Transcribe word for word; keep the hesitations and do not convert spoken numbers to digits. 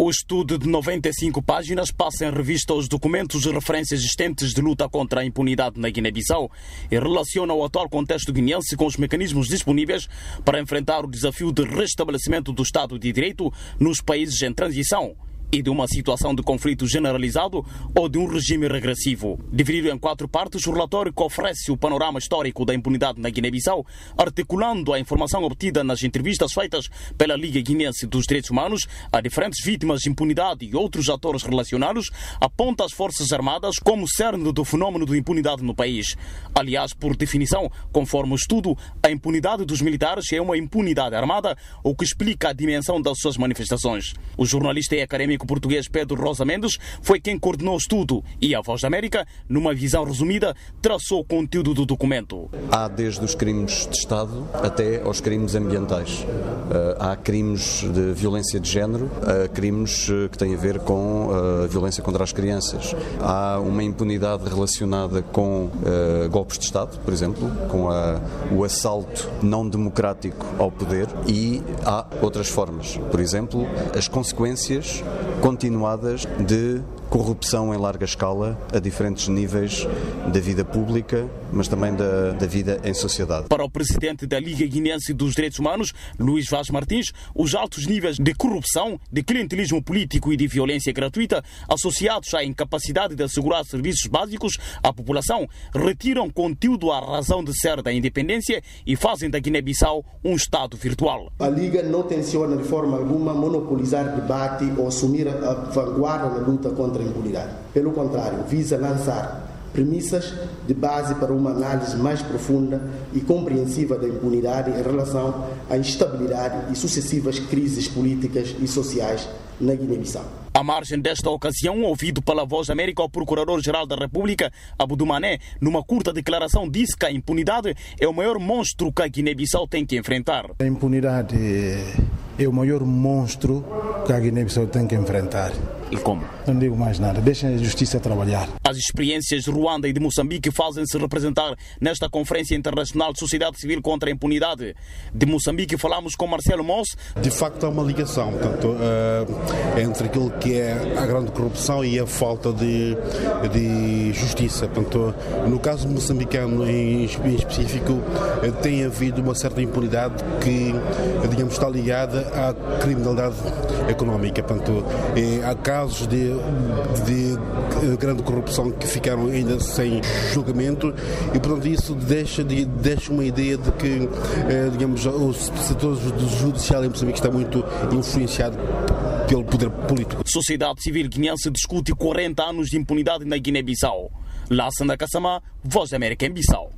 O estudo de noventa e cinco páginas passa em revista os documentos e referências existentes de luta contra a impunidade na Guiné-Bissau e relaciona o atual contexto guineense com os mecanismos disponíveis para enfrentar o desafio de restabelecimento do Estado de Direito nos países em transição e de uma situação de conflito generalizado ou de um regime regressivo. Dividido em quatro partes, o relatório que oferece o panorama histórico da impunidade na Guiné-Bissau, articulando a informação obtida nas entrevistas feitas pela Liga Guinense dos Direitos Humanos a diferentes vítimas de impunidade e outros atores relacionados, aponta as Forças Armadas como cerne do fenómeno de impunidade no país. Aliás, por definição, conforme o estudo, a impunidade dos militares é uma impunidade armada, o que explica a dimensão das suas manifestações. O jornalista e académico português Pedro Rosa Mendes foi quem coordenou o estudo e a Voz da América, numa visão resumida, traçou o conteúdo do documento. Há desde os crimes de Estado até aos crimes ambientais. Há crimes de violência de género, há crimes que têm a ver com a violência contra as crianças. Há uma impunidade relacionada com uh, golpes de Estado, por exemplo, com a, o assalto não democrático ao poder, e há outras formas. Por exemplo, as consequências continuadas de corrupção em larga escala a diferentes níveis da vida pública, mas também da, da vida em sociedade. Para o presidente da Liga Guinense dos Direitos Humanos, Luís Vaz Martins, os altos níveis de corrupção, de clientelismo político e de violência gratuita associados à incapacidade de assegurar serviços básicos à população retiram conteúdo à razão de ser da independência e fazem da Guiné-Bissau um Estado virtual. A Liga não tenciona de forma alguma monopolizar debate ou assumir a vanguarda na luta contra a impunidade. Pelo contrário, visa lançar premissas de base para uma análise mais profunda e compreensiva da impunidade em relação à instabilidade e sucessivas crises políticas e sociais na Guiné-Bissau. À margem desta ocasião, ouvido pela Voz da América, o Procurador-Geral da República, Abdou Mané, numa curta declaração, disse que a impunidade é o maior monstro que a Guiné-Bissau tem que enfrentar. A impunidade é o maior monstro que a Guiné-Bissau tem que enfrentar. E como? Não digo mais nada, deixem a justiça trabalhar. As experiências de Ruanda e de Moçambique fazem-se representar nesta Conferência Internacional de Sociedade Civil contra a Impunidade. De Moçambique falamos com Marcelo Moss. De facto há uma ligação portanto, uh, entre aquilo que é a grande corrupção e a falta de, de justiça. Portanto, no caso moçambicano em, em específico, uh, tem havido uma certa impunidade que, digamos, está ligada à criminalidade económica. Portanto, é, há casos de, de grande corrupção que ficaram ainda sem julgamento e, portanto, isso deixa, de, deixa uma ideia de que, eh, digamos, o setor judicial em Moçambique está muito influenciado pelo poder político. Sociedade Civil Guinense discute quarenta anos de impunidade na Guiné-Bissau. Lassana Kassamá, Voz da América em Bissau.